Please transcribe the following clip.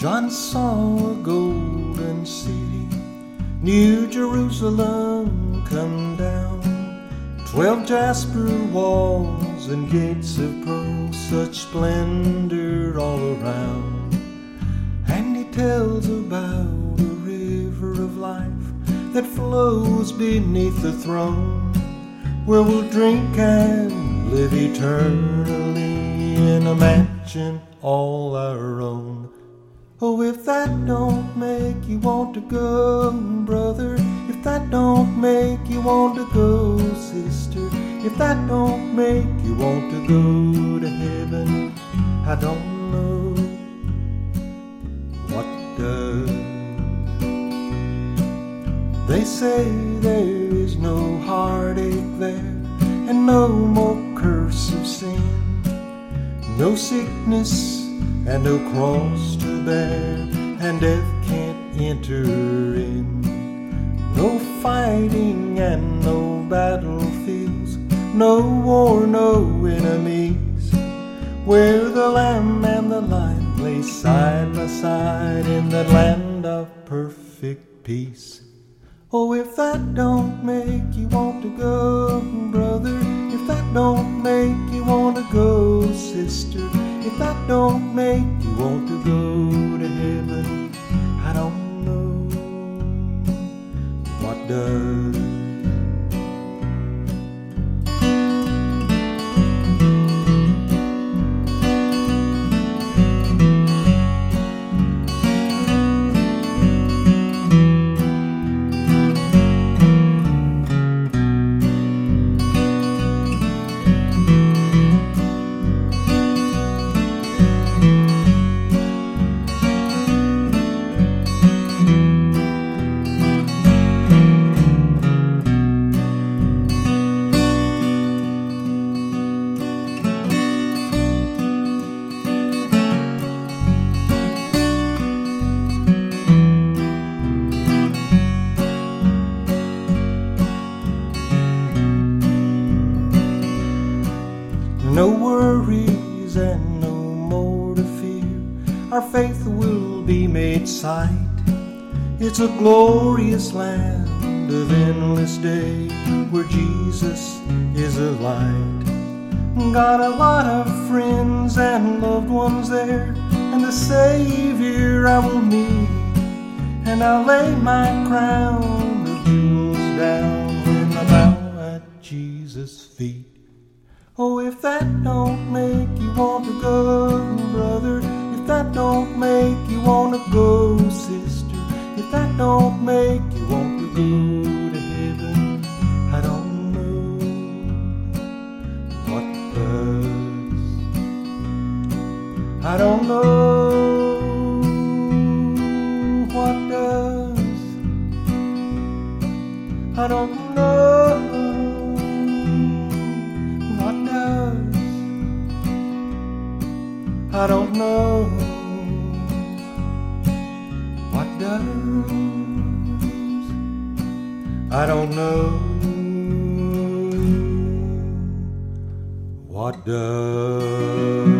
John saw a golden city, New Jerusalem come down, 12 jasper walls and gates of pearl, such splendor all around. And he tells about a river of life that flows beneath the throne, where we'll drink and live eternally in a mansion all our own. Oh, if that don't make you want to go, brother, if that don't make you want to go, sister, if that don't make you want to go to heaven, I don't know what does. They say there is no heartache there, and no more curse of sin, no sickness and no cross to bear, and death can't enter in. No fighting and no battlefields, no war, no enemies, where the lamb and the lion lay side by side in that land of perfect peace. Oh, if that don't make you want to go, brother, if that don't make you want to go, sister, if that don't make you want to go to heaven, I don't know what does. No worries and no more to fear, our faith will be made sight. It's a glorious land of endless day, where Jesus is a light. Got a lot of friends and loved ones there, and the Savior I will meet, and I'll lay my crown of jewels down when I bow at Jesus' feet. Oh, if that don't make you want to go, brother, if that don't make you want to go, sister, if that don't make you want to go to heaven, I don't know what does. I don't know what does. I don't know. I don't know what does. I don't know what does.